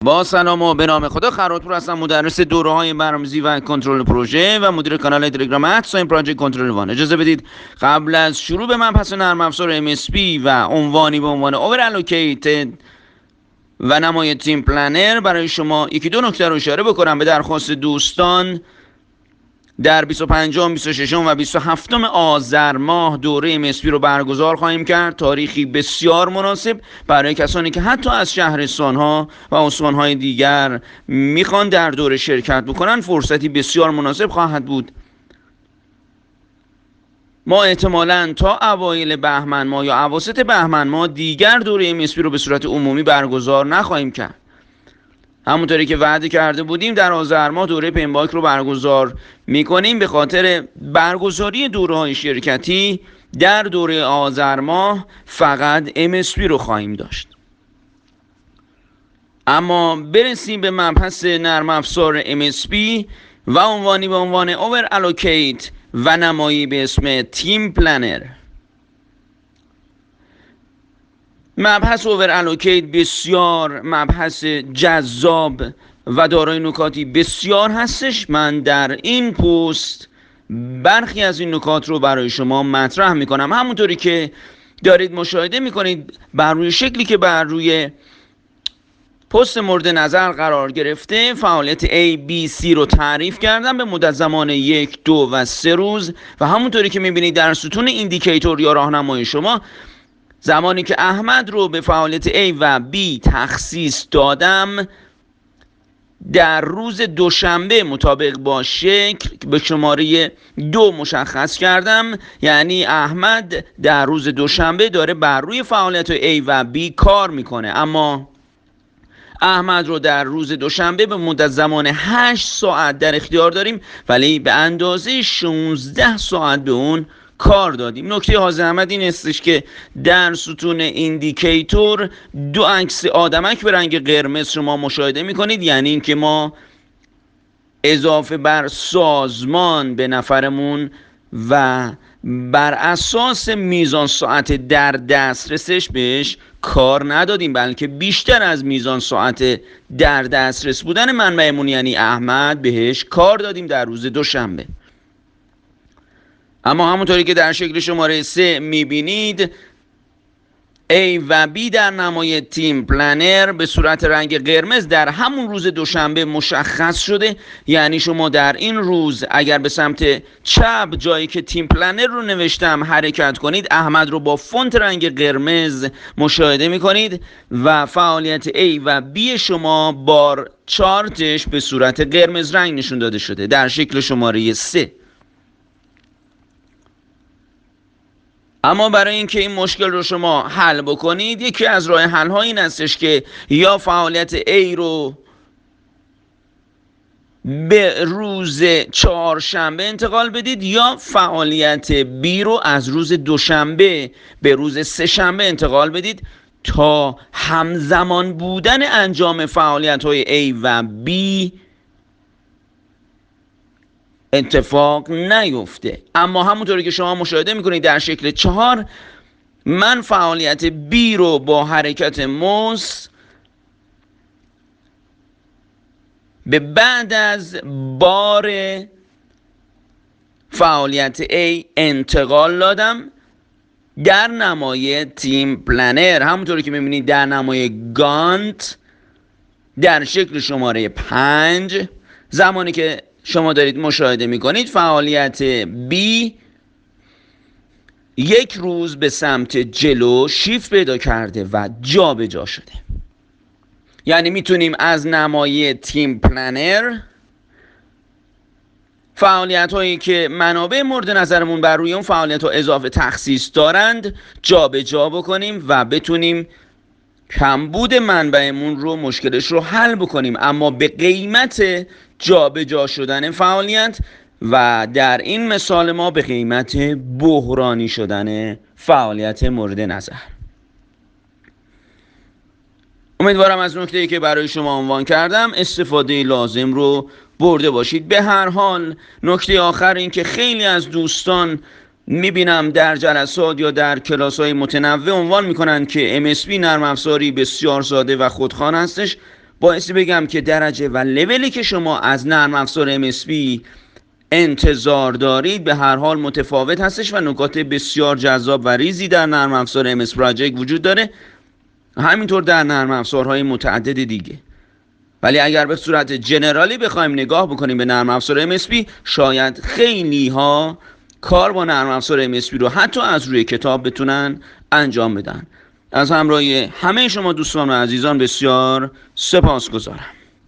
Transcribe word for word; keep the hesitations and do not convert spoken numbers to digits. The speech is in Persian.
با سلام و به نام خدا. خراتپور هستم، مدرس دوره‌های برنامه‌ریزی و کنترل پروژه و مدیر کانال تلگرام اتساین پراجکت کنترل وان. اجازه بدید قبل از شروع به مبحث نرم افزار ام اس پی و عنوانی به عنوان اوور الوکیتد و نمای تیم پلنر برای شما یکی دو نکته رو اشاره بکنم. به درخواست دوستان در بیست و پنجم، بیست و ششم و بیست و هفتم آذر ماه دوره ام اس پی رو برگزار خواهیم کرد. تاریخی بسیار مناسب برای کسانی که حتی از شهرستان‌ها و استان‌های دیگر میخوان در دوره شرکت بکنن. فرصتی بسیار مناسب خواهد بود. ما احتمالاً تا اوایل بهمن ماه یا اواسط بهمن ماه دیگر دوره ام اس پی رو به صورت عمومی برگزار نخواهیم کرد. همونطوری که وعده کرده بودیم در آذر ماه دوره پنباک رو برگزار میکنیم. به خاطر برگزاری دوره‌های شرکتی در دوره آذر ماه فقط ام اس پی رو خواهیم داشت. اما برسیم به مبحث نرم افزار ام اس پی و عنوانی به عنوان اوور الوکیت و نمایی به اسم تیم پلنر. مبحث اوور الوکیت بسیار مبحث جذاب و دارای نکاتی بسیار هستش. من در این پست برخی از این نکات رو برای شما مطرح میکنم. همونطوری که دارید مشاهده میکنید بر روی شکلی که بر روی پست مورد نظر قرار گرفته، فعالیت A B C رو تعریف کردم به مدت زمان یک، دو و سه روز و همونطوری که میبینید در ستون ایندیکیتور یا راهنمای شما، زمانی که احمد رو به فعالیت A و B تخصیص دادم در روز دوشنبه مطابق با شکل به شماره دو مشخص کردم. یعنی احمد در روز دوشنبه داره بر روی فعالیت A و B کار میکنه. اما احمد رو در روز دوشنبه به مدت زمان هشت ساعت در اختیار داریم، ولی به اندازه شانزده ساعت به اون کار دادیم. نکته حاضر احمد این استش که در ستون ایندیکیتور دو عکس آدمک به رنگ قرمز شما مشاهده میکنید. یعنی اینکه ما اضافه بر سازمان به نفرمون و بر اساس میزان ساعت در دسترسش بهش کار ندادیم، بلکه بیشتر از میزان ساعت در دسترس بودن منبعمون یعنی احمد بهش کار دادیم در روز دوشنبه. اما همونطوری که در شکل شماره سه میبینید A و B در نمای تیم پلنر به صورت رنگ قرمز در همون روز دوشنبه مشخص شده. یعنی شما در این روز اگر به سمت چپ جایی که تیم پلنر رو نوشتم حرکت کنید، احمد رو با فونت رنگ قرمز مشاهده میکنید و فعالیت A و B شما بار چارتش به صورت قرمز رنگ نشون داده شده در شکل شماره سه. اما برای اینکه این مشکل رو شما حل بکنید، یکی از راه حل ها این هستش که یا فعالیت A رو به روز چهارشنبه انتقال بدید یا فعالیت B رو از روز دوشنبه به روز سه شنبه انتقال بدید تا همزمان بودن انجام فعالیت های A و B اتفاق نیفته. اما همونطوری که شما مشاهده میکنید در شکل چهار، من فعالیت B رو با حرکت موس به بعد از بار فعالیت A انتقال دادم در نمای تیم پلنر. همونطوری که میبینید در نمای گانت در شکل شماره پنج، زمانی که شما دارید مشاهده میکنید فعالیت B یک روز به سمت جلو شیفت پیدا کرده و جا به جا شده. یعنی میتونیم از نمای تیم پلنر فعالیت هایی که منابع مورد نظرمون بر روی اون فعالیت ها اضافه تخصیص دارند جا به جا بکنیم و بتونیم کمبود منبعمون رو مشکلش رو حل بکنیم، اما به قیمت جا به جا شدن فعالیت و در این مثال ما به قیمت بحرانی شدن فعالیت مورد نظر. امیدوارم از نکته‌ای که برای شما عنوان کردم استفاده لازم رو برده باشید. به هر حال نکته آخر این که خیلی از دوستان میبینم در جلسات یا در کلاس‌های متنوع عنوان میکنن که ام اس پی نرم افزاری بسیار ساده و خودخوان هستش. باعثی بگم که درجه و لولی که شما از نرم افزار ام اس پی انتظار دارید به هر حال متفاوت هستش و نکات بسیار جذاب و ریزی در نرم افزار ام اس پراجکت وجود داره، همینطور در نرم افزارهای متعدد دیگه. ولی اگر به صورت جنرالی بخوایم نگاه بکنیم به نرم افزار ام اس پی، شاید خیلی ها کار با نرم افزار ام اس پی رو حتی از روی کتاب بتونن انجام بدن. از همراهی همه شما دوستان و عزیزان بسیار سپاسگزارم.